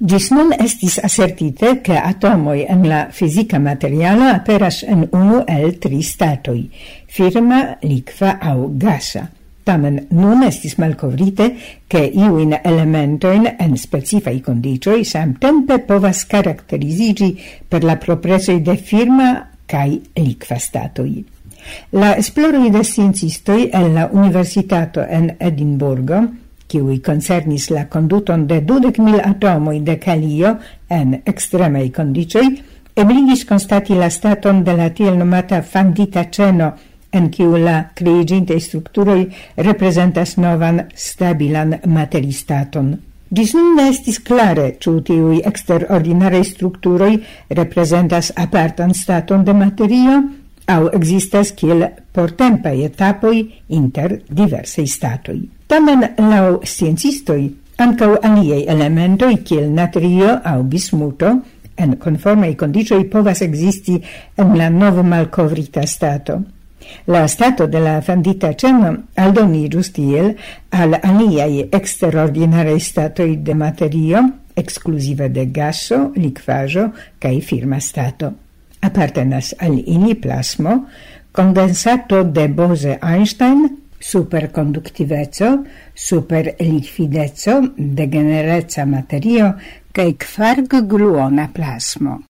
Gis nun estis assertite che atomoi en la fisica materialo aperas en unu el 3 statoi, firma, liqua au gasa. Tamen nun estis malcovrite che iuin elementoin en specifai condicioi samtempe povas caracterizigi per la propresoi de firma cae liqua statoi. La esploroi de sciencistoi en la Universitato en Edimburgo, kiui concernis la conduton de 20.000 atomoi de calio en extremei condicioi, ebligis constati la staton de la tiel nomata fandita ceno, en kiu la creigintei structuroi representas novan stabilan materistaton. Gis nun estis clare, ciu tiui extraordinarei structuroi representas apartan staton de materio, au existas kiel portempai etapoi inter diversei statoi. Tamen, lau sciencistoi, ancau aliei elementoi kiel natrio au bismuto, en conformei condicioi povas existi en la novo malcovrita stato. La stato de la fandita ceno aldonigus tiel al aliai extraordinarei statoi de materio, exclusive de gaso, liquajo, cae firma stato. Appartenas al ili plasmo, condensato de Bose-Einstein, superconductivezo, superliquidezo, degenereca materio, cae quark-gluona plasmo.